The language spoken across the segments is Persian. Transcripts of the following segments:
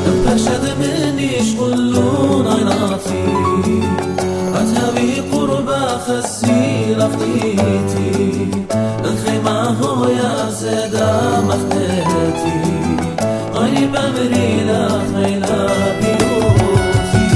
برشد منيش كلون عيناتي أتهبي قرب خسي لقيتي الخيمة هو يا زيدا مخنتي غيري بمري لا خيلا بيوتي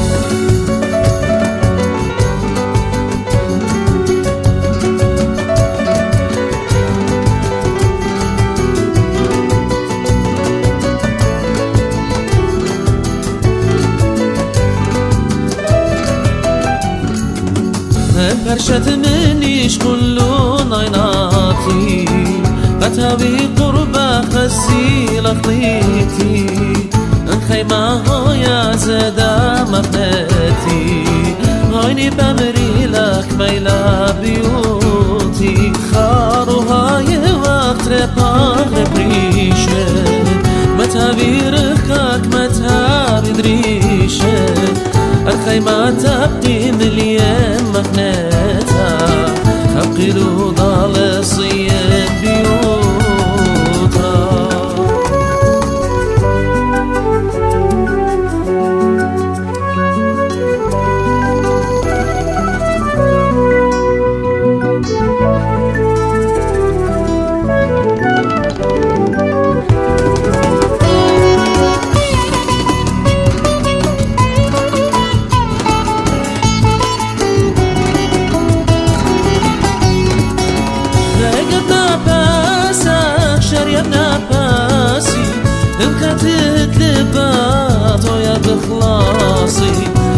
برشت منيش كلون عيناتي قتابي قرب خسي لقيتي الخيمة هو يا زدا مقنتي عيني بمري لك ميلا بيوتي خارو هاي وقت رباغ بريشة متابي رخاك متابي دريشة الخيمة تبقي مليان مقنتها خبقي له ضال صياد بيوتها تتلبات ويا بخلاصي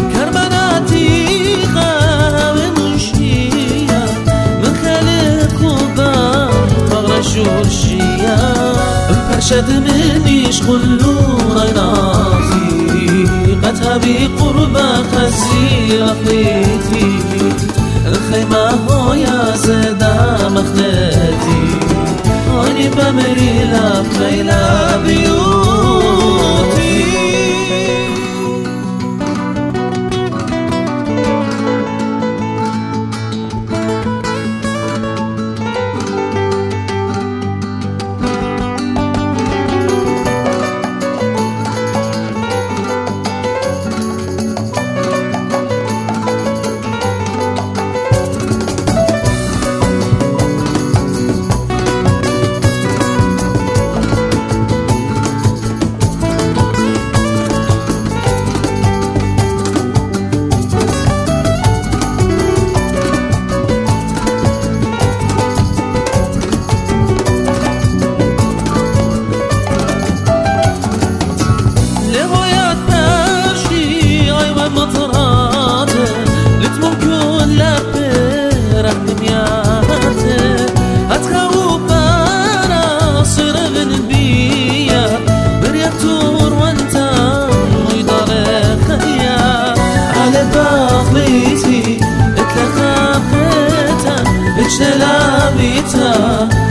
كربناتي غاوي مشية من خالد كوبان مغرش ورشية برشد منيش كلون عيناتي قتابي قربا خزي لقيتي الخيمة هو يا زدا مخنتي عيني بمري لك خيلا بيوتي اتلخبتها اجتلابيتها